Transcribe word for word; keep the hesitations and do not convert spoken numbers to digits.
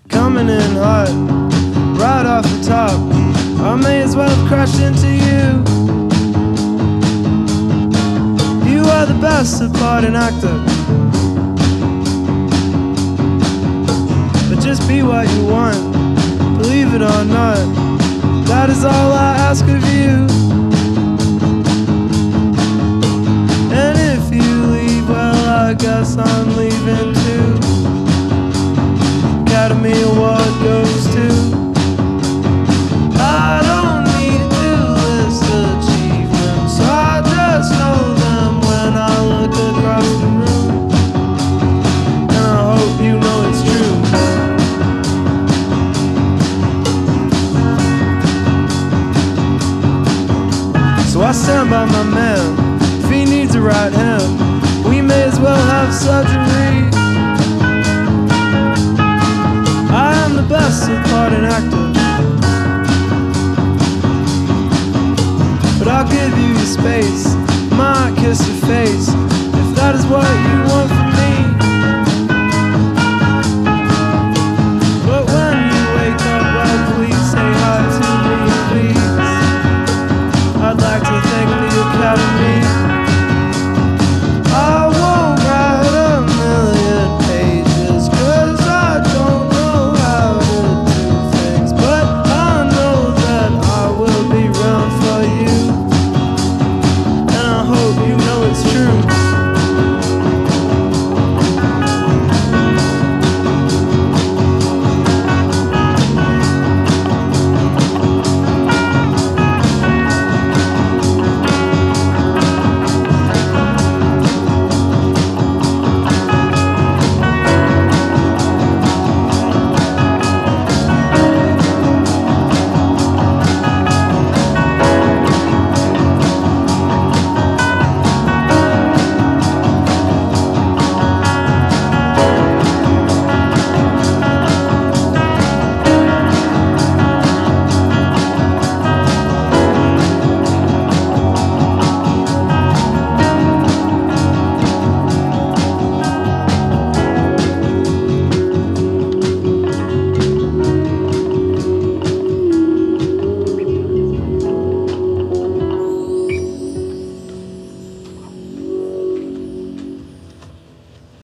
coming in hot, right off the top. I may as well have crashed into you. You are the best supporting actor, but just be what you want, believe it or not. That is all I ask of you. And if you leave, well, I guess I'm leaving too. Academy Award goes to. I don't need to list achievements, I just know them when I look across the room. And I hope you know it's true. So I stand by my man, if he needs a right hand, we may as well have surgery.